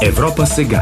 Европа сега.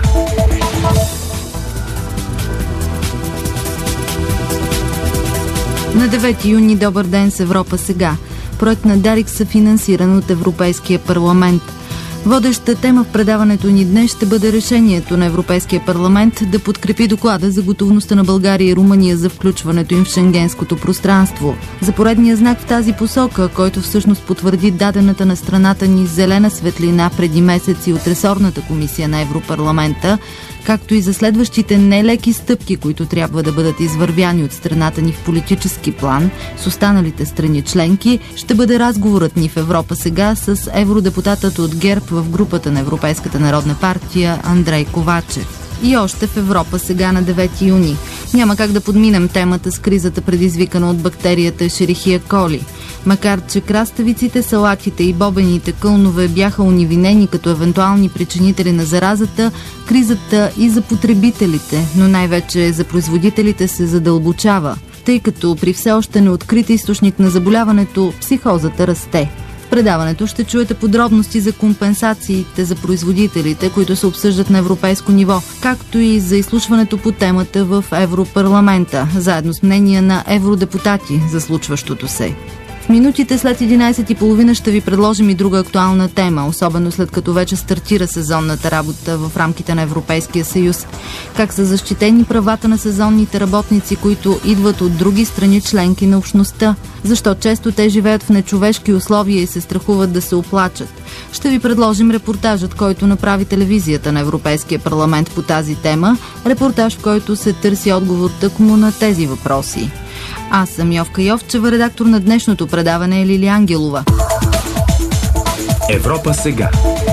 На 9 юни добър ден с Европа сега. Проект на Дарик, съфинансиран от Европейския парламент. Водеща тема в предаването ни днес ще бъде решението на Европейския парламент да подкрепи доклада за готовността на България и Румъния за включването им в шенгенското пространство. За поредния знак в тази посока, който всъщност потвърди дадената на страната ни зелена светлина преди месеци от ресорната комисия на Европарламента, както и за следващите нелеки стъпки, които трябва да бъдат извървяни от страната ни в политически план с останалите страни членки, ще бъде разговорът ни в Европа сега с евродепутатът от ГЕРБ в групата на Европейската народна партия Андрей Ковачев. И още в Европа сега на 9 юни. Няма как да подминем темата с кризата, предизвикана от бактерията Ешерихия коли. Макар че краставиците, салатите и бобените кълнове бяха унивинени като евентуални причинители на заразата, кризата и за потребителите, но най-вече за производителите се задълбочава, тъй като при все още неоткрит източник на заболяването психозата расте. В предаването ще чуете подробности за компенсациите за производителите, които се обсъждат на европейско ниво, както и за изслушването по темата в Европарламента, заедно с мнения на евродепутати за случващото се. В минутите след 11:30 ще ви предложим и друга актуална тема, особено след като вече стартира сезонната работа в рамките на Европейския съюз. Как са защитени правата на сезонните работници, които идват от други страни членки на общността? Защо често те живеят в нечовешки условия и се страхуват да се оплачат? Ще ви предложим репортажът, който направи телевизията на Европейския парламент по тази тема, репортаж, в който се търси отговор тъкмо на тези въпроси. Аз съм Йовка Йовчева, редактор на днешното предаване е Лилия Ангелова. Европа сега.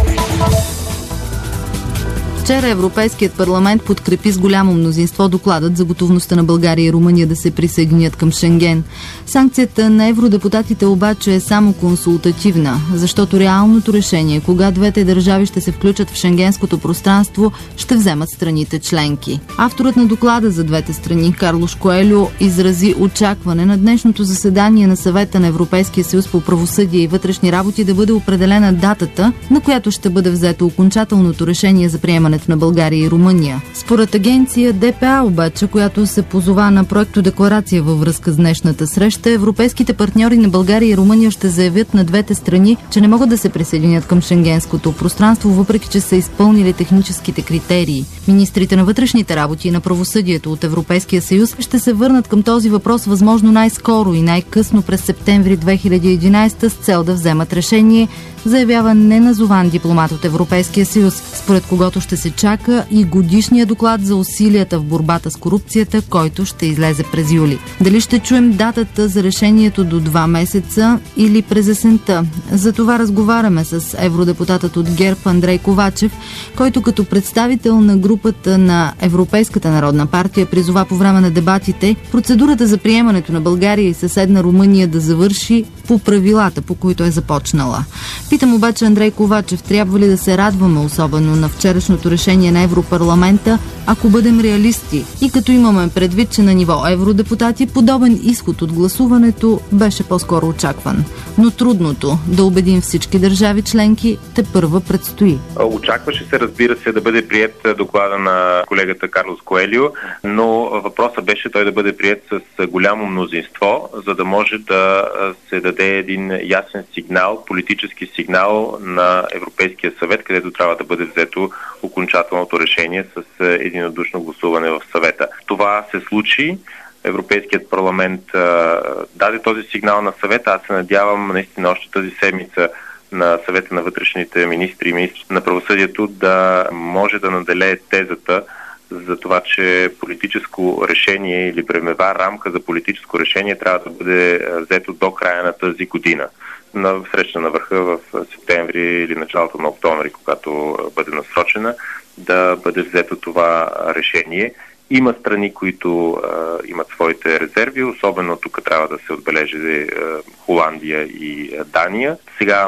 Вчера Европейският парламент подкрепи с голямо мнозинство докладът за готовността на България и Румъния да се присъединят към Шенген. Санкцията на евродепутатите обаче е само консултативна, защото реалното решение, кога двете държави ще се включат в шенгенското пространство, ще вземат страните членки. Авторът на доклада за двете страни, Карлош Коелю, изрази очакване на днешното заседание на Съвета на Европейския съюз по правосъдие и вътрешни работи да бъде определена датата, на която ще бъде взето окончателното решение за приемането на България и Румъния. Според агенция ДПА обаче, която се позова на проектодекларация във връзка с днешната среща, европейските партньори на България и Румъния ще заявят на двете страни, че не могат да се присъединят към шенгенското пространство, въпреки че са изпълнили техническите критерии. Министрите на вътрешните работи и на правосъдието от Европейския съюз ще се върнат към този въпрос възможно най-скоро и най-късно през септември 2011 с цел да вземат решение, заявява неназован дипломат от Европейския съюз, според когото ще се чака и годишния доклад за усилията в борбата с корупцията, който ще излезе през юли. Дали ще чуем датата за решението до 2 месеца или през есента? За това разговаряме с евродепутатът от ГЕРБ Андрей Ковачев, който като представител на групата на Европейската народна партия призова по време на дебатите процедурата за приемането на България и съседна Румъния да завърши по правилата, по които е започнала. Питам обаче Андрей Ковачев, трябва ли да се радваме особено на вчерашното решение на Европарламента, ако бъдем реалисти и като имаме предвид, че на ниво евродепутати подобен изход от гласуването беше по-скоро очакван. Но трудното да убедим всички държави членки тепърва предстои. Очакваше се, разбира се, да бъде приет доклада на колегата Карлос Коелю, но въпросът беше той да бъде приет с голямо мнозинство, за да може да се даде един ясен сигнал, политически сигнал на Европейския съвет, където трябва да бъде взето окончателното решение с единодушно гласуване в съвета. Това се случи. Европейският парламент даде този сигнал на съвета. Аз се надявам наистина още тази седмица на съвета на вътрешните министри и министри на правосъдието да може да наделее тезата за това, че политическо решение или времева рамка за политическо решение трябва да бъде взето до края на тази година. На среща на върха в септември или началото на октомври, когато бъде насрочена, да бъде взето това решение. Има страни, които имат своите резерви, особено тук трябва да се отбележи Холандия и Дания. Сега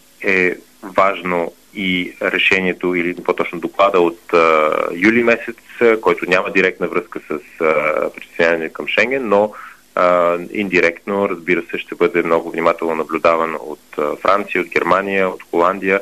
е важно и решението, или по-точно доклада от юли месец, който няма директна връзка с присъединяване към Шенген, но индиректно, разбира се, ще бъде много внимателно наблюдаван от Франция, от Германия, от Холандия,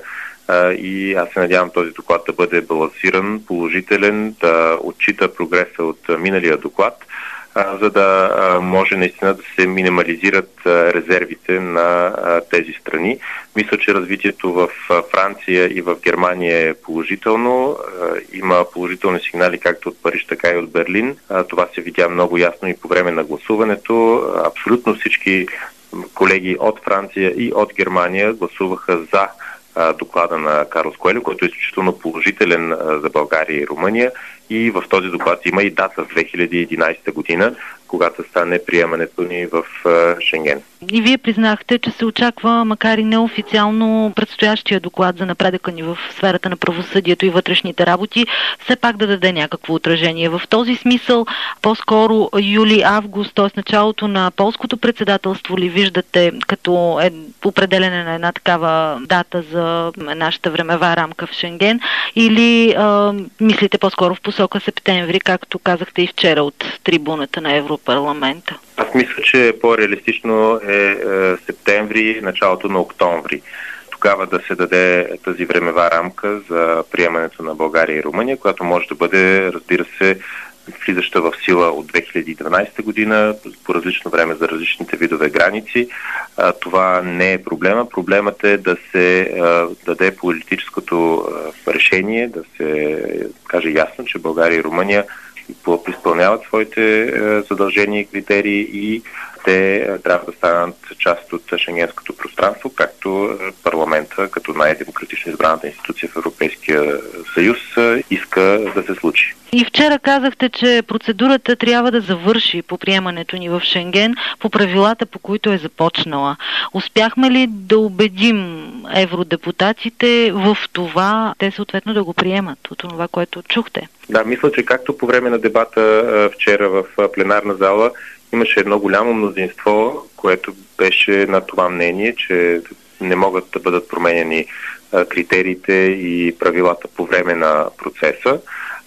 и аз се надявам този доклад да бъде балансиран, положителен, да отчита прогреса от миналия доклад, за да може наистина да се минимализират резервите на тези страни. Мисля, че развитието в Франция и в Германия е положително. Има положителни сигнали както от Париж, така и от Берлин. Това се видя много ясно и по време на гласуването. Абсолютно всички колеги от Франция и от Германия гласуваха за доклада на Карлос Коелю, който е изключително положителен за България и Румъния. И в този доклад има и дата 2011 година, когато стане приемането ни в Шенген. И вие признахте, че се очаква, макар и неофициално, предстоящия доклад за напредъка ни в сферата на правосъдието и вътрешните работи все пак да даде някакво отражение. В този смисъл, по-скоро юли-август, т.е. началото на полското председателство ли виждате като определене на една такава дата за нашата времева рамка в Шенген, или мислите по-скоро в посока септември, както казахте и вчера от трибуната на Европарламента? Аз мисля, че по-реалистично е септември, началото на октомври. Тогава да се даде тази времева рамка за приемането на България и Румъния, която може да бъде, разбира се, влизаща в сила от 2012 година, по различно време за различните видове граници. Това не е проблема. Проблемът е да се даде политическото решение, да се каже ясно, че България и Румъния изпълняват своите задължения и критерии и те трябва да станат част от шенгенското пространство, както парламента, като най-демократично избраната институция в Европейския съюз, иска да се случи. И вчера казахте, че процедурата трябва да завърши по приемането ни в Шенген по правилата, по които е започнала. Успяхме ли да убедим евродепутатите в това, те съответно да го приемат от това, което чухте? Да, мисля, че както по време на дебата вчера в пленарна зала имаше едно голямо мнозинство, което беше на това мнение, че не могат да бъдат променени критериите и правилата по време на процеса.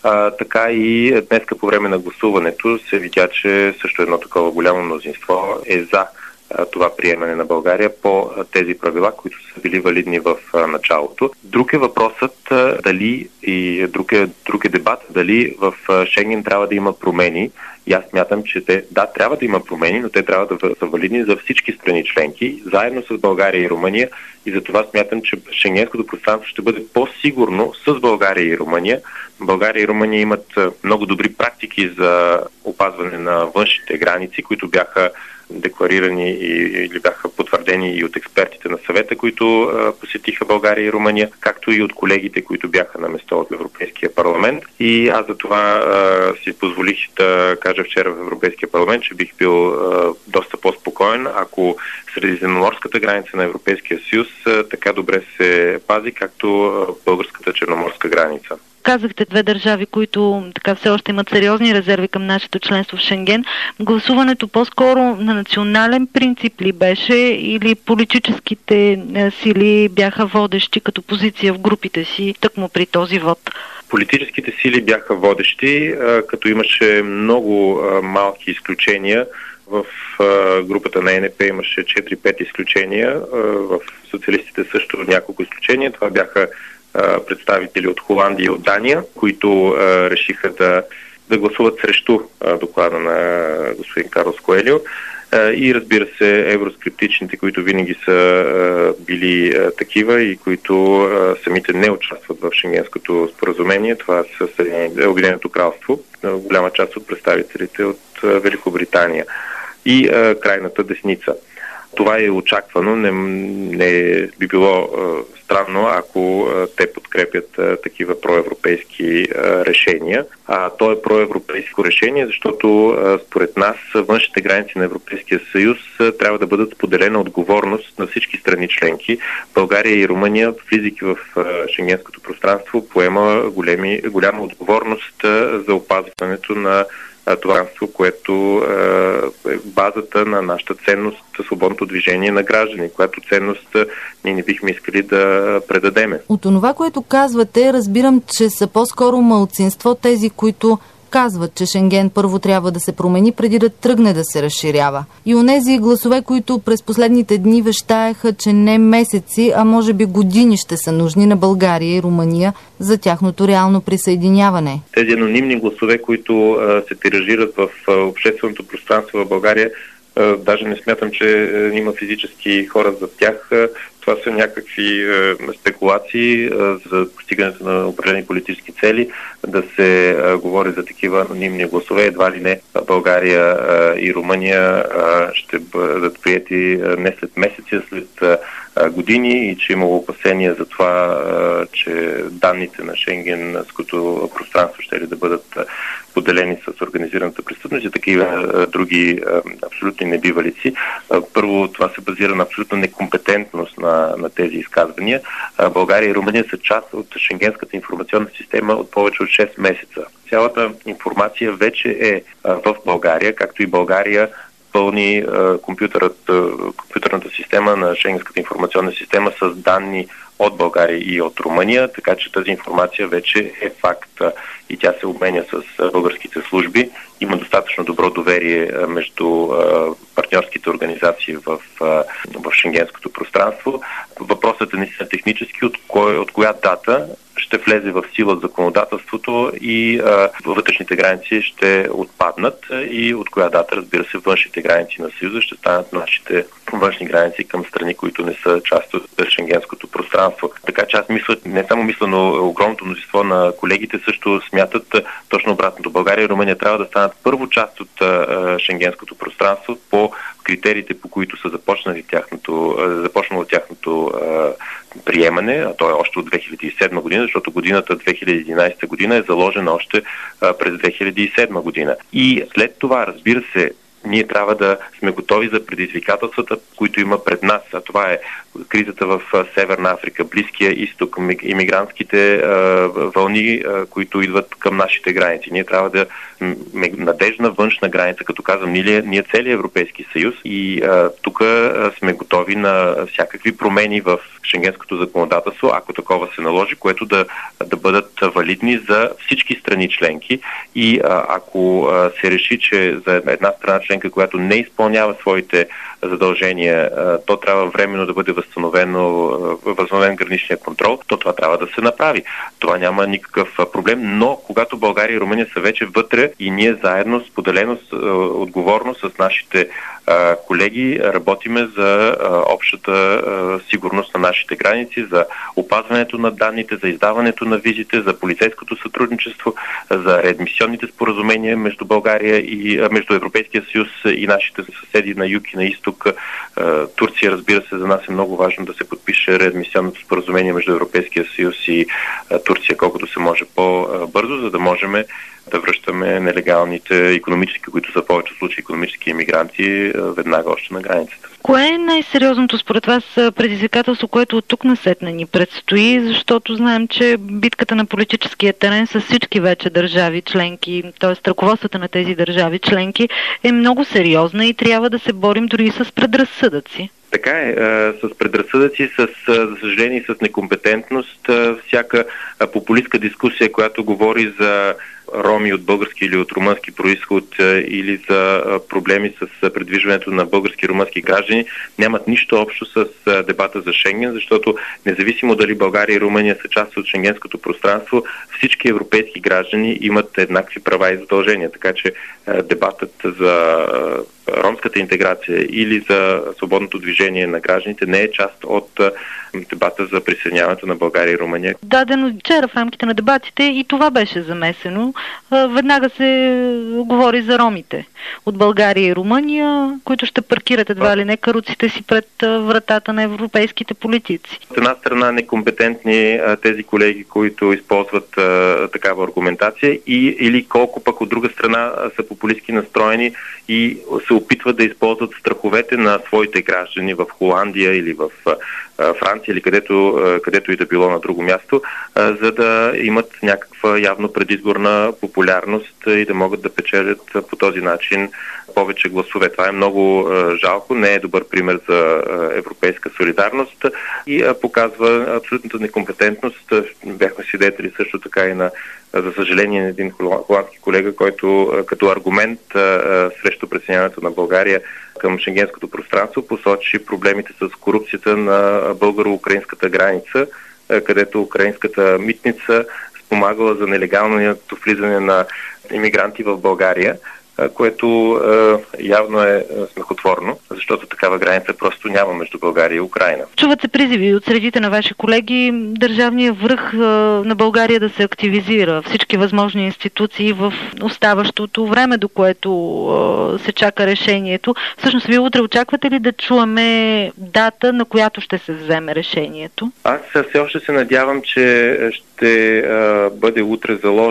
Така и днеска по време на гласуването се видя, че също едно такова голямо мнозинство е за това приемане на България по тези правила, които са били валидни в началото. Друг е въпросът дали и друг е дебат дали в Шенген трябва да има промени. И аз смятам, че трябва да има промени, но те трябва да са валидни за всички страни членки, заедно с България и Румъния. И затова смятам, че шенгенското пространство ще бъде по-сигурно с България и Румъния. България и Румъния имат много добри практики за опазване на външните граници, които бяха декларирани или бяха потвърдени и от експертите на съвета, които посетиха България и Румъния, както и от колегите, които бяха на место от Европейския парламент. И аз за това си позволих да кажа вчера в Европейския парламент, че бих бил доста по-спокоен, ако средиземноморската граница на Европейския съюз така добре се пази, както българската черноморска граница. Казахте две държави, които така все още имат сериозни резерви към нашето членство в Шенген. Гласуването по-скоро на национален принцип ли беше или политическите сили бяха водещи като позиция в групите си тъкмо при този вод? Политическите сили бяха водещи, като имаше много малки изключения. В групата на ЕНП имаше 4-5 изключения, в социалистите също няколко изключения. Това бяха представители от Холандия и от Дания, които решиха да гласуват срещу доклада на господин Карлос Коелю. И разбира се, евроскептичните, които винаги са били такива и които самите не участват в Шенгенското споразумение. Това са Обединеното кралство, голяма част от представителите от Великобритания и крайната десница. Това е очаквано, не би било странно, ако те подкрепят такива проевропейски решения. То е проевропейско решение, защото според нас външните граници на Европейския съюз трябва да бъдат споделена отговорност на всички страни членки. България и Румъния, влизайки в шенгенското пространство, поема голяма отговорност за опазването на това, което е базата на нашата ценност, свободното движение на граждани, която ценност ние не бихме искали да предадеме. От това, което казвате, разбирам, че са по-скоро малцинство тези, които казват, че Шенген първо трябва да се промени преди да тръгне да се разширява. И онези гласове, които през последните дни вещаеха, че не месеци, а може би години ще са нужни на България и Румъния за тяхното реално присъединяване. Тези анонимни гласове, които се тиражират в общественото пространство в България, даже не смятам, че има физически хора за тях. Това са някакви спекулации за постигането на определени политически цели, да се говори за такива анонимни гласове. Едва ли не България и Румъния ще бъдат приети не след месеци, а след години, и че имало опасения за това, че данните на шенгенското пространство ще ли да бъдат поделени с организираната престъпност и такива други абсолютни небивалици. Първо, това се базира на абсолютна некомпетентност на тези изказвания. България и Румъния са част от шенгенската информационна система от повече от 6 месеца. Цялата информация вече е в България, както и България пълни компютърната система на шенгенската информационна система с данни от България и от Румъния, така че тази информация вече е факт и тя се обменя с българските служби. Има достатъчно добро доверие между партньорските организации в шенгенското пространство. Въпросът е наистина технически от коя дата ще влезе в сила законодателството и вътрешните граници ще отпаднат и от коя дата, разбира се, външните граници на Съюза ще станат нашите външни граници към страни, които не са част от шенгенското пространство. Така че аз мисля, не само мисля, но огромното мнозинство на колегите също смятат точно обратното. България и Румъния трябва да станат първо част от шенгенското пространство по критериите, по които са започнало тяхното приемане, а то е още от 2007 година, защото годината 2011 година е заложена още през 2007 година. И след това, разбира се, ние трябва да сме готови за предизвикателствата, които има пред нас. А това е кризата в Северна Африка, Близкия изток, имигрантските вълни, които идват към нашите граници. Ние трябва да надежна външна граница, като казвам, ние целият Европейски съюз, и тук сме готови на всякакви промени в шенгенското законодателство, ако такова се наложи, което да бъдат валидни за всички страни членки. И ако се реши, че за една страна членка, която не изпълнява своите задължения, то трябва временно да бъде възстановен граничния контрол, то това трябва да се направи. Това няма никакъв проблем, но когато България и Румъния са вече вътре и ние заедно, споделено отговорно с нашите колеги, работиме за общата сигурност на нашите граници, за опазването на данните, за издаването на визите, за полицейското сътрудничество, за реадмисионните споразумения между България и между Европейския съюз и нашите съседи на юг и на изток. Турция, разбира се, за нас е много важно да се подпише реадмисионното споразумение между Европейския съюз и Турция колкото се може по-бързо, за да можем да връщаме нелегалните икономически, които са в повечето случаи икономически имигранти, веднага още на границата. Кое е най-сериозното според вас предизвикателство, което от тук насетне ни предстои, защото знаем, че битката на политическия терен с всички вече държави членки, т.е. ръководствата на тези държави членки, е много сериозна и трябва да се борим дори с предразсъдъци. Така е, с предразсъдъци, за съжаление, с некомпетентност, всяка популистка дискусия, която говори за роми от български или от румънски происход или за проблеми с предвижването на български и румънски граждани, нямат нищо общо с дебата за Шенген, защото независимо дали България и Румъния са част от шенгенското пространство, всички европейски граждани имат еднакви права и задължения. Така че дебатът за ромската интеграция или за свободното движение на гражданите не е част от дебата за присъединяването на България и Румъния. Дадено вчера в рамките на дебатите и това беше замесено. Веднага се говори за ромите от България и Румъния, които ще паркират едва ли не каруците си пред вратата на европейските политици. От една страна некомпетентни тези колеги, които използват такава аргументация, или колко пък от друга страна са популистки настроени и се опитват да използват страховете на своите граждани в Холандия или в Франция или където и да било на друго място, за да имат някаква явно предизборна популярност и да могат да печелят по този начин повече гласове. Това е много жалко, не е добър пример за европейска солидарност и показва абсолютната некомпетентност. Бяхме свидетели също така и за съжаление, на един холандски колега, който като аргумент срещу присъединяването на България към шенгенското пространство посочи проблемите с корупцията на българо-украинската граница, където украинската митница спомагала за нелегалното влизане на имигранти в България, което явно е смехотворно, защото такава граница просто няма между България и Украина. Чуват се призиви от средите на ваши колеги държавният връх на България да се активизира, всички възможни институции в оставащото време, до което се чака решението. Всъщност, вие утре очаквате ли да чуваме дата, на която ще се вземе решението? Аз все още се надявам, че ще бъде утре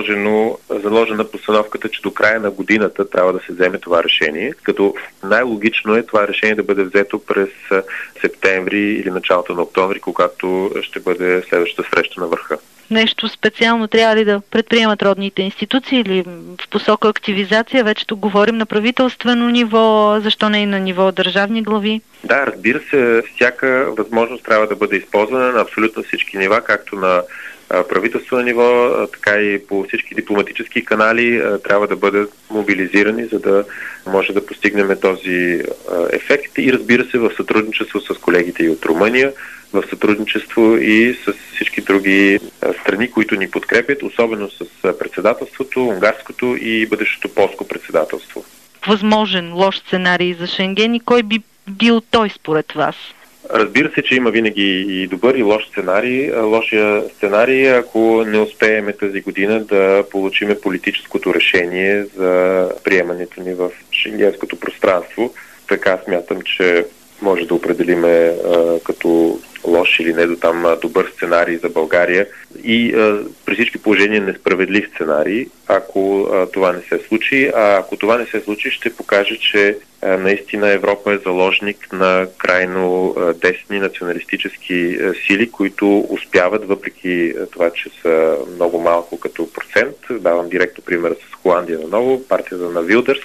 заложена постановката, че до края на годината трябва да се вземе това решение, като най-логично е това решение да бъде взето през септември или началото на октомври, когато ще бъде следващата среща на върха. Нещо специално трябва ли да предприемат родните институции или в посока активизация? Вече тук говорим на правителствено ниво, защо не и на ниво държавни глави? Да, разбира се, всяка възможност трябва да бъде използвана на абсолютно всички нива, както на правителствено ниво, така и по всички дипломатически канали трябва да бъдат мобилизирани, за да може да постигнем този ефект и разбира се в сътрудничество с колегите и от Румъния, в сътрудничество и с всички други страни, които ни подкрепят, особено с председателството, унгарското и бъдещото полско председателство. Възможен лош сценарий за Шенген и кой би бил той според вас? Разбира се, че има винаги и добър и лош сценарий. Лошия сценарий е, ако не успеем тази година да получиме политическото решение за приемането ни в шенгенското пространство. Така смятам, че може да определиме като лош или не до там добър сценарий за България и при всички положения несправедлив сценарий, ако това не се случи. А ако това не се случи, ще покаже, че наистина Европа е заложник на крайно десни националистически сили, които успяват, въпреки това, че са много малко като процент. Давам директно примера с Холандия наново, партията на Вилдърс,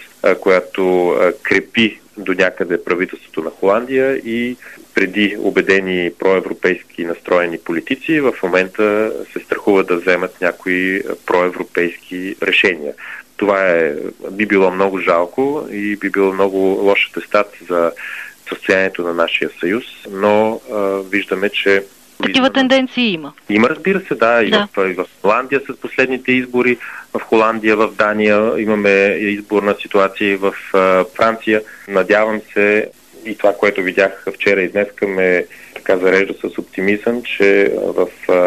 която крепи до някъде правителството на Холандия и преди убедени проевропейски настроени политици в момента се страхуват да вземат някои проевропейски решения. Това би било много жалко и би било много лош атестат за състоянието на нашия съюз, но виздаме, че такива тенденции има. Има, разбира се, да. И в Холандия с последните избори, в Холандия, в Дания имаме изборна ситуация в Франция. Надявам се и това, което видях вчера и днеска ме така зарежда с оптимизъм, че в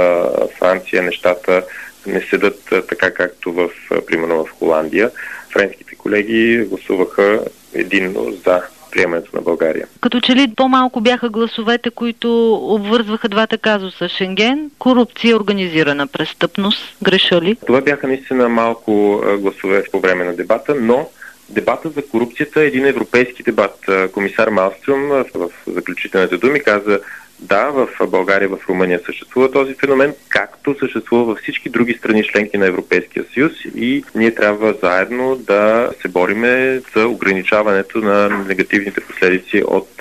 Франция нещата не седат така, както примерно в Холандия. Френските колеги гласуваха единно за приемането на България. Като че ли по-малко бяха гласовете, които обвързваха двата казуса: Шенген, корупция, организирана престъпност. Греша ли? Това бяха наистина малко гласове по време на дебата, но дебатът за корупцията е един европейски дебат. Комисар Малстром в заключителните думи каза: да, в България, в Румъния съществува този феномен, както съществува във всички други страни членки на Европейския съюз и ние трябва заедно да се бориме за ограничаването на негативните последици от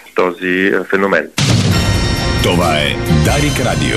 този феномен. Това е Дарик Радио.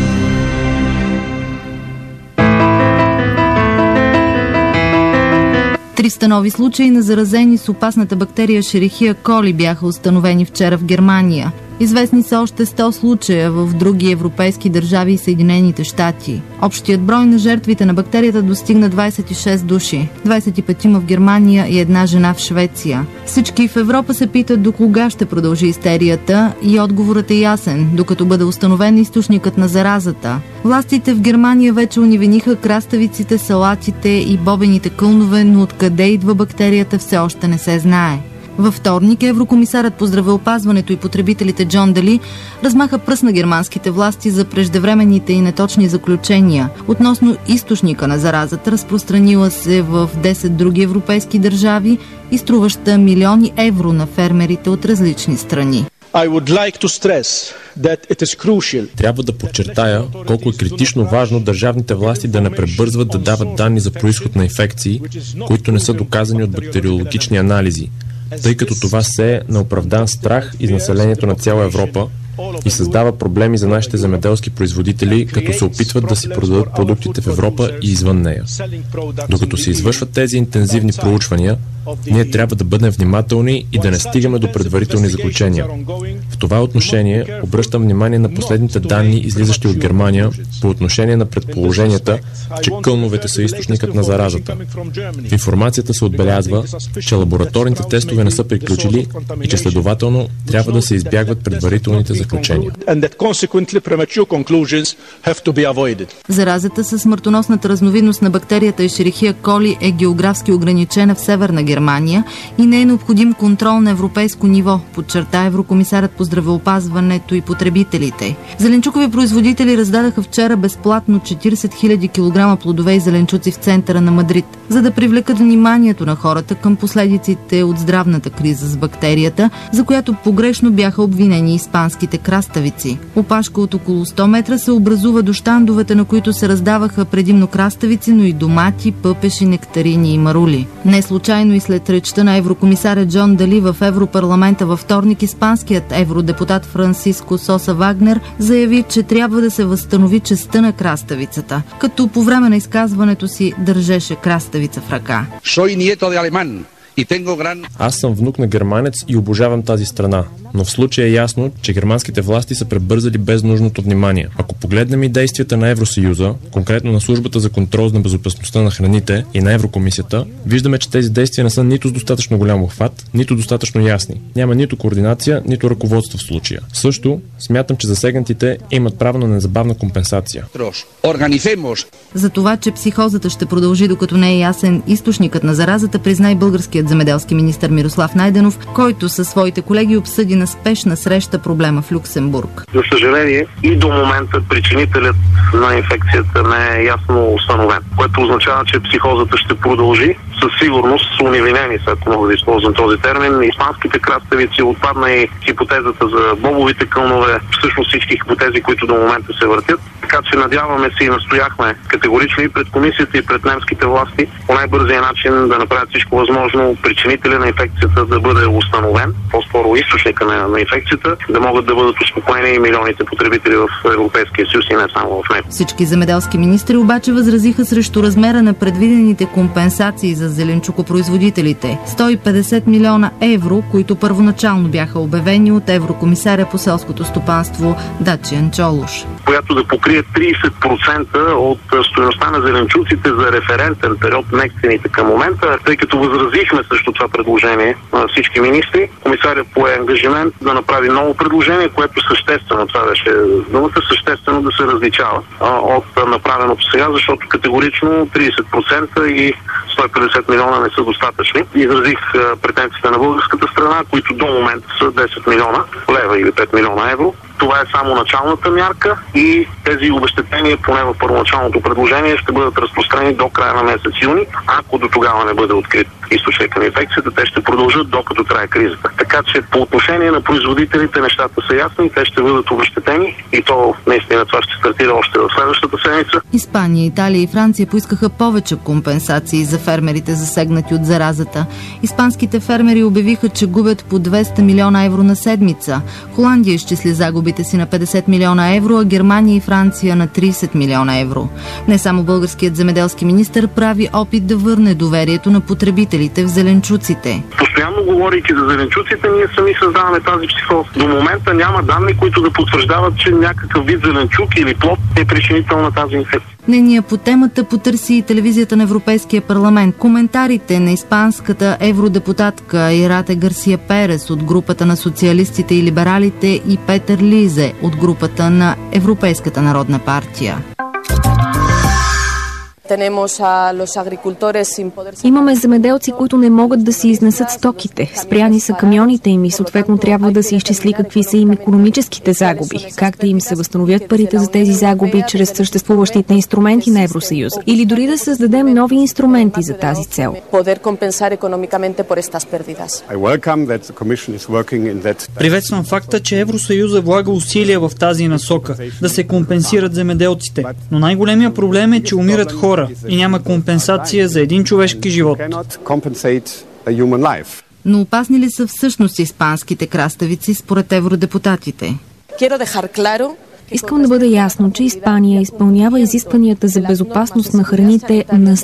Триста нови случаи на заразени с опасната бактерия Шерихия коли бяха установени вчера в Германия. Известни са още 100 случая в други европейски държави и Съединените щати. Общият брой на жертвите на бактерията достигна 26 души, 25 в Германия и една жена в Швеция. Всички в Европа се питат до кога ще продължи истерията и отговорът е ясен, докато бъде установен източникът на заразата. Властите в Германия вече оневиниха краставиците, салатите и бобените кълнове, но откъде идва бактерията все още не се знае. Във вторник еврокомисарът по здравеопазването и потребителите Джон Дали размаха пръст на германските власти за преждевременните и неточни заключения относно източника на заразата, разпространила се в 10 други европейски държави и струваща милиони евро на фермерите от различни страни. Трябва да подчертая колко е критично важно държавните власти да не пребързват да дават данни за произход на инфекции, които не са доказани от бактериологични анализи, тъй като това се е на оправдан страх из населението на цяла Европа и създава проблеми за нашите земеделски производители, като се опитват да си продадат продуктите в Европа и извън нея. Докато се извършват тези интензивни проучвания, ние трябва да бъдем внимателни и да не стигаме до предварителни заключения. В това отношение обръщам внимание на последните данни, излизащи от Германия, по отношение на предположенията, че кълновете са източникът на заразата. В информацията се отбелязва, че лабораторните тестове не са приключили и че следователно трябва да се избягват предварителните заключения. Заразата със смъртоносната разновидност на бактерията Escherichia coli е географски ограничена в Северна Германия и не е необходим контрол на европейско ниво, подчерта еврокомисарът по здравеопазването и потребителите. Зеленчукови производители раздадаха вчера безплатно 40 000 кг плодове и зеленчуци в центъра на Мадрид, за да привлекат вниманието на хората към последиците от здравната криза с бактерията, за която погрешно бяха обвинени испанските краставици. Опашка от около 100 метра се образува до щандовете, на които се раздаваха предимно краставици, но и домати, пъпеши, нектарини и марули. Не случайно и след речта на еврокомисаря Джон Дали в Европарламента във вторник, испанският евродепутат Франсиско Соса Вагнер заяви, че трябва да се възстанови честта на краставицата, като по време на изказването си държеше краставица в ръка. Аз съм внук на германец и обожавам тази страна, но в случая е ясно, че германските власти са пребързали без нужното внимание. Ако погледнем и действията на Евросъюза, конкретно на Службата за контрол на безопасността на храните и на Еврокомисията, виждаме, че тези действия не са нито с достатъчно голям обхват, нито достатъчно ясни. Няма нито координация, нито ръководство в случая. Също смятам, че засегнатите имат право на незабавна компенсация. За това, че психозата ще продължи докато не е ясен източникът на заразата, призна и българският земеделски министър Мирослав Найденов, който със своите колеги обсъди на спешна среща проблема в Люксембург. За съжаление, и до момента причинителят на инфекцията не е ясно установен, което означава, че психозата ще продължи. Със сигурност са уневинени, ако мога да използвам този термин. Испанските краставици, отпадна и хипотезата за бобовите кълнове, всъщност всички хипотези, които до момента се въртят. Така че надяваме се и настояхме категорично и пред комисията, и пред немските власти по най-бързия начин да направят всичко възможно причинителя на инфекцията да бъде установен, по-скоро източника на инфекцията, да могат да бъдат успокоени и милионите потребители в Европейския съюз и не само в него. Всички земеделски министри обаче възразиха срещу размера на предвидените компенсации за зеленчукопроизводителите – 150 милиона евро, които първоначално бяха обявени от еврокомисаря по селското стопанство Дачиан Чолош. Която да покрие 30% от стойността на зеленчуците за референтен период на цените към момента, тъй като възразихме срещу това предложение на всички министри. Комисарят пое ангажимент да направи ново предложение, което съществено, това беше думата, съществено да се различава от направеното сега, защото категорично 30% и 150 милиона не са достатъчни. Изразих претенциите на българската страна, които до момента са 10 милиона лева или 5 милиона евро. Това е само началната мярка и тези обезщетения, поне в първоначалното предложение, ще бъдат разпространени до края на месец юни. Ако до тогава не бъде открит източника на инфекцията, те ще продължат докато трае кризата. Така че по отношение на производителите нещата са ясни, те ще бъдат обезщетени и то наистина това ще стартира още в следващата седмица. Испания, Италия и Франция поискаха повече компенсации за фермерите, засегнати от заразата. Испанските фермери обявиха, че губят по 200 милиона евро на седмица. Холандия изчисли загубите си на 50 милиона евро, а Германия и Франция на 30 милиона евро. Не само българският земеделски министър прави опит да върне доверието на потребителите в зеленчуците. Постоянно говорейки за зеленчуците, ние сами създаваме тази психоза. До момента няма данни, които да потвърждават, че някакъв вид зеленчук или плод е причинител на тази инфекция. Мнение по темата потърси и телевизията на Европейския парламент. Коментарите на испанската евродепутатка Ирате Гарсия Перес от групата на социалистите и либералите и Петър Лизе от групата на Европейската народна партия. Имаме земеделци, които не могат да си изнесат стоките. Спряни са камионите им и съответно трябва да се изчисли какви са им икономическите загуби, как да им се възстановят парите за тези загуби чрез съществуващите инструменти на Евросъюза или дори да създадем нови инструменти за тази цел. Приветствам факта, че Евросъюза влага усилия в тази насока, да се компенсират земеделците. Но най-големия проблем е, че умират хора и няма компенсация за един човешки живот. Но опасни ли са всъщност испанските краставици според евродепутатите? Искам да бъде ясно, че Испания изпълнява изискванията за безопасност на храните на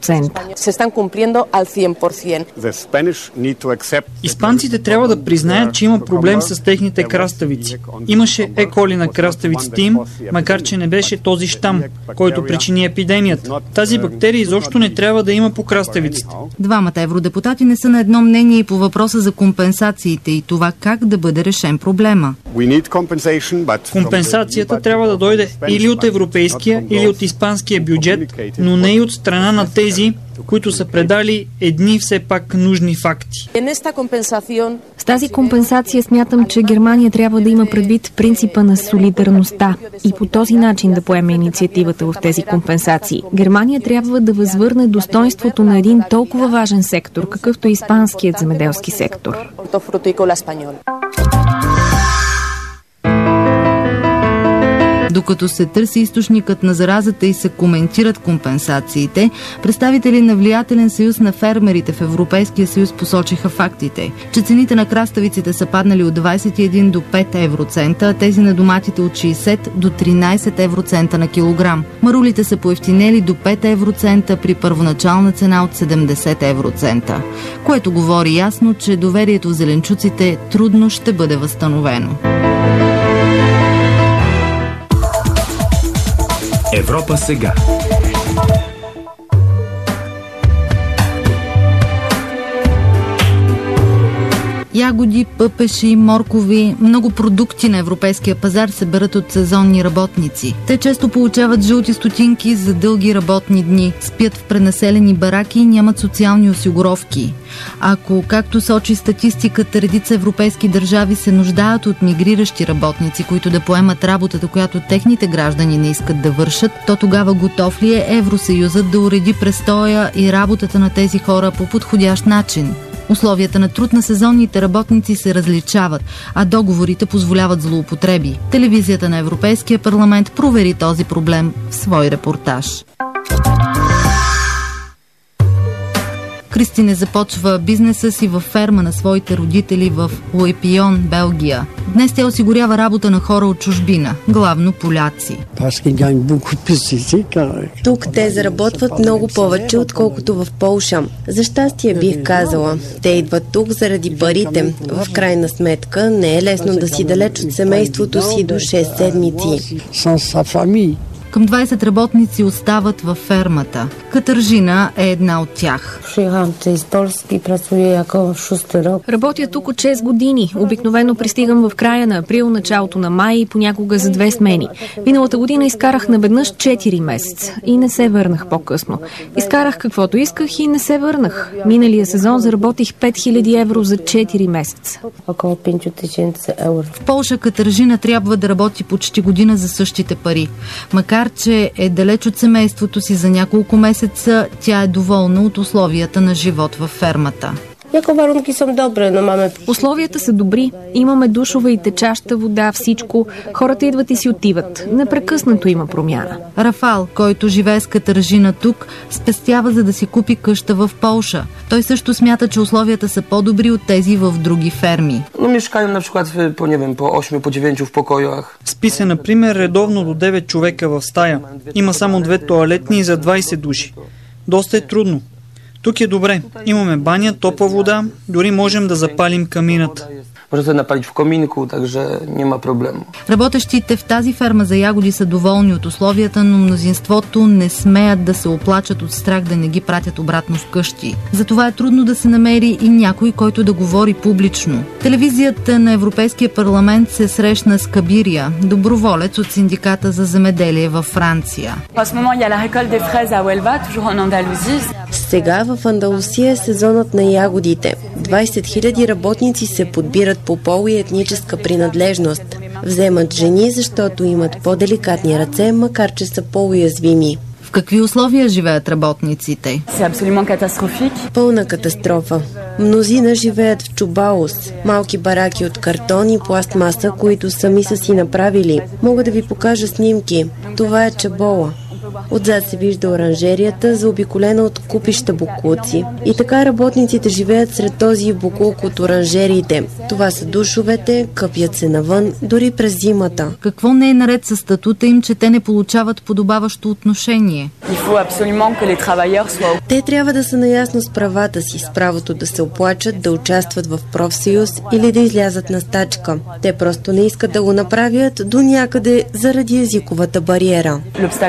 100%. Испанците трябва да признаят, че има проблем с техните краставици. Имаше еколи на краставиците им, макар че не беше този щам, който причини епидемията. Тази бактерия изобщо не трябва да има по краставиците. Двамата евродепутати не са на едно мнение и по въпроса за компенсациите и това как да бъде решен проблема. Компенсацията трябва да дойде или от европейския, или от испанския бюджет, но не и от страна на тези, които са предали едни все пак нужни факти. С тази компенсация смятам, че Германия трябва да има предвид принципа на солидарността и по този начин да поеме инициативата в тези компенсации. Германия трябва да възвърне достойнството на един толкова важен сектор, какъвто е испанският земеделски сектор. Докато се търси източникът на заразата и се коментират компенсациите, представители на влиятелен съюз на фермерите в Европейския съюз посочиха фактите, че цените на краставиците са паднали от 21 до 5 евроцента, а тези на доматите от 60 до 13 евроцента на килограм. Марулите са поевтинели до 5 евроцента при първоначална цена от 70 евроцента, което говори ясно, че доверието в зеленчуците трудно ще бъде възстановено. Европа сега. Ягоди, пъпеши, моркови, много продукти на европейския пазар се берат от сезонни работници. Те често получават жълти стотинки за дълги работни дни, спят в пренаселени бараки и нямат социални осигуровки. Ако, както сочи статистиката, редица европейски държави се нуждаят от мигриращи работници, които да поемат работата, която техните граждани не искат да вършат, то тогава готов ли е Евросъюзът да уреди престоя и работата на тези хора по подходящ начин? Условията на труд на сезонните работници се различават, а договорите позволяват злоупотреби. Телевизията на Европейския парламент провери този проблем в свой репортаж. Кристине започва бизнеса си във ферма на своите родители в Луипион, Белгия. Днес тя осигурява работа на хора от чужбина, главно поляци. Тук те заработват много повече, отколкото в Полша. За щастие бих казала. Те идват тук заради парите. В крайна сметка не е лесно да си далеч от семейството си до 6 седмици. Към 20 работници остават във фермата. Катържина е една от тях. Работя тук от 6 години. Обикновено пристигам в края на април, началото на май и понякога за 2 смени. Миналата година изкарах наведнъж 4 месеца и не се върнах по-късно. Изкарах каквото исках и не се върнах. Миналия сезон заработих 5000 евро за 4 месеца. В Полша Катържина трябва да работи почти година за същите пари. Макар че е далеч от семейството си за няколко месеца, тя е доволна от условията на живот във фермата. Условията са добри. Имаме душова и течаща вода, всичко. Хората идват и си отиват. Непрекъснато има промяна. Рафал, който живее с Катържина тук, спестява за да си купи къща в Полша. Той също смята, че условията са по-добри от тези в други ферми. Спи се, например, редовно до 9 човека в стая. Има само 2 тоалетни за 20 души. Доста е трудно. Тук е добре. Имаме баня, топла вода, дори можем да запалим камината. Може да напалить в коминку, takže няма проблем. Работещите в тази ферма за ягоди са доволни от условията, но мнозинството не смеят да се оплачат от страх да не ги пратят обратно вкъщи. Затова е трудно да се намери и някой, който да говори публично. Телевизията на Европейския парламент се срещна с Кабирия, доброволец от синдиката за земеделие във Франция. Сега в Андалусия е сезонът на ягодите. 20 000 работници се подбират по пол и етническа принадлежност. Вземат жени, защото имат по-деликатни ръце, макар че са по-уязвими. В какви условия живеят работниците? Пълна катастрофа. Мнозина живеят в чубаус, малки бараки от картон и пластмаса, които сами са си направили. Мога да ви покажа снимки. Това е чабола. Отзад се вижда оранжерията, заобиколена от купища боклуци. И така работниците живеят сред този боклук от оранжериите. Това са душовете, къпят се навън, дори през зимата. Какво не е наред с статута им, че те не получават подобаващо отношение? Те трябва да са наясно с правата си, с правото да се оплачат, да участват в профсъюз или да излязат на стачка. Те просто не искат да го направят до някъде заради езиковата бариера.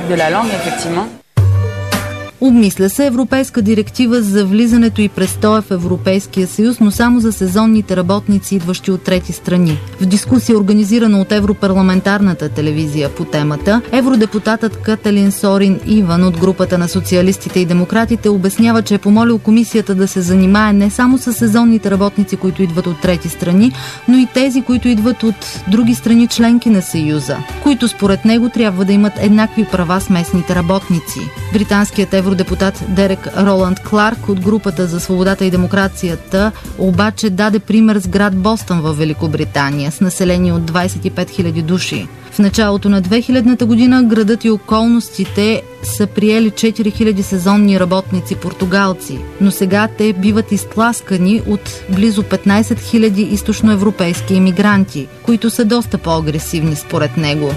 Обмисля се европейска директива за влизането и престоя в Европейския съюз, но само за сезонните работници, идващи от трети страни. В дискусия, организирана от Европарламентарната телевизия по темата, евродепутатът Каталин Сорин Иван от групата на социалистите и демократите обяснява, че е помолил комисията да се занимае не само с сезонните работници, които идват от трети страни, но и тези, които идват от други страни членки на Съюза, които според него трябва да имат еднакви права с местните работници. Британският евродепутат Дерек Роланд Кларк от групата за свободата и демокрацията обаче даде пример с град Бостън във Великобритания с население от 25 000 души. В началото на 2000-та година градът и околностите са приели 4000 сезонни работници португалци, но сега те биват изтласкани от близо 15 000 източноевропейски емигранти, които са доста по-агресивни според него.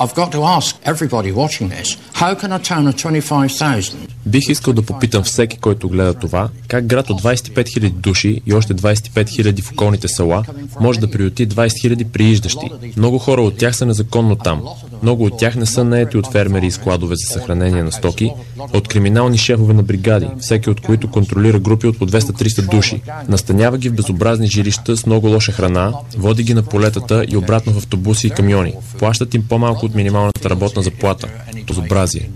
Бих искал да попитам всеки, който гледа това, как град от 25 000 души и още 25 000 в околните села може да приюти 20 000 прииждащи. Много хора от тях са незаконно там. Много от тях не са наети от фермери и складове за съхранение на стоки, от криминални шефове на бригади, всеки от които контролира групи от по 200-300 души. Настанява ги в безобразни жилища с много лоша храна, води ги на полетата и обратно в автобуси и камиони. Плащат им по-малко от минималната работна заплата. Безобразие.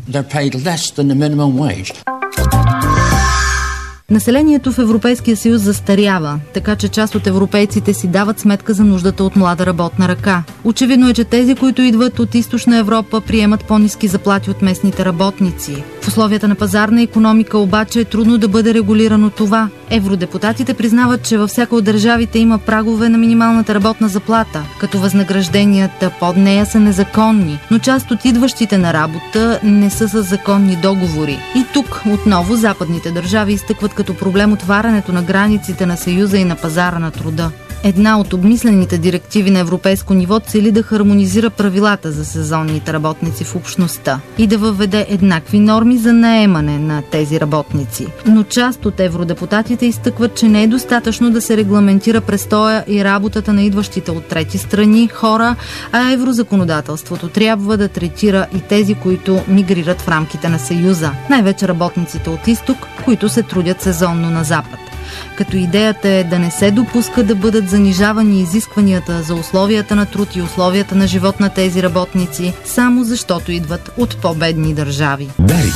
Населението в Европейския съюз застарява, така че част от европейците си дават сметка за нуждата от млада работна ръка. Очевидно е, че тези, които идват от източна Европа, приемат по-ниски заплати от местните работници. В условията на пазарна икономика обаче е трудно да бъде регулирано това. Евродепутатите признават, че във всяка от държавите има прагове на минималната работна заплата, като възнагражденията под нея са незаконни, но част от идващите на работа не са с законни договори. И тук отново западните държави изтъкват като проблем отварянето на границите на Съюза и на пазара на труда. Една от обмислените директиви на европейско ниво цели да хармонизира правилата за сезонните работници в общността и да въведе еднакви норми за наемане на тези работници. Но част от евродепутатите изтъкват, че не е достатъчно да се регламентира престоя и работата на идващите от трети страни хора, а еврозаконодателството трябва да третира и тези, които мигрират в рамките на Съюза, най-вече работниците от изток, които се трудят сезонно на запад. Като идеята е да не се допуска да бъдат занижавани изискванията за условията на труд и условията на живот на тези работници, само защото идват от по-бедни държави. Дарик.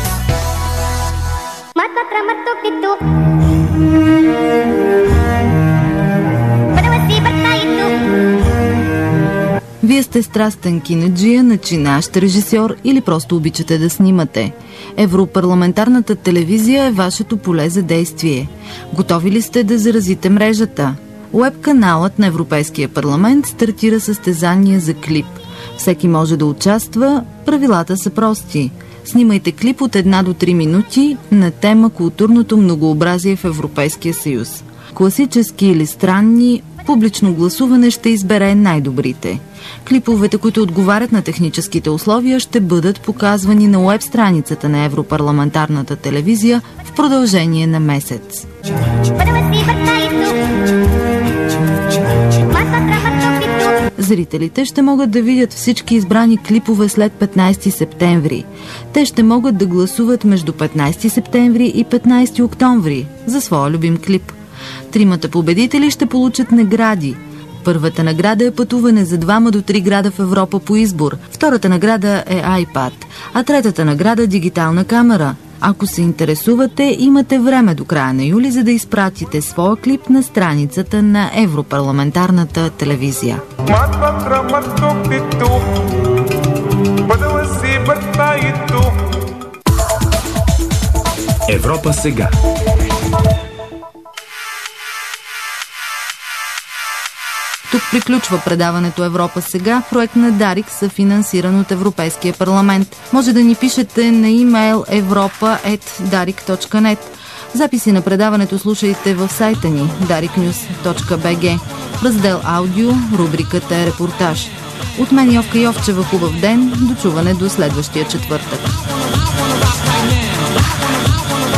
Вие сте страстен кинеджия, начинащ режисьор или просто обичате да снимате. Европарламентарната телевизия е вашето поле за действие. Готови ли сте да заразите мрежата? Уеб-каналът на Европейския парламент стартира състезание за клип. Всеки може да участва, правилата са прости. Снимайте клип от 1 до 3 минути на тема културното многообразие в Европейския съюз. Класически или странни, публично гласуване ще избере най-добрите. Клиповете, които отговарят на техническите условия, ще бъдат показвани на уеб страницата на Европарламентарната телевизия в продължение на месец. Зрителите ще могат да видят всички избрани клипове след 15 септември. Те ще могат да гласуват между 15 септември и 15 октомври за своя любим клип. Тримата победители ще получат награди. Първата награда е пътуване за 2 до 3 града в Европа по избор. Втората награда е iPad, а третата награда е дигитална камера. Ако се интересувате, имате време до края на юли, за да изпратите своя клип на страницата на Европарламентарната телевизия. Европа сега. Тук приключва предаването Европа сега, проект на Дарик, съфинансиран от Европейския парламент. Може да ни пишете на имейл europa@darik.net. Записи на предаването слушайте в сайта ни dariknews.bg. В раздел аудио, рубриката е репортаж. От мен Йовка Йовчева, хубав ден, до чуване до следващия четвъртък.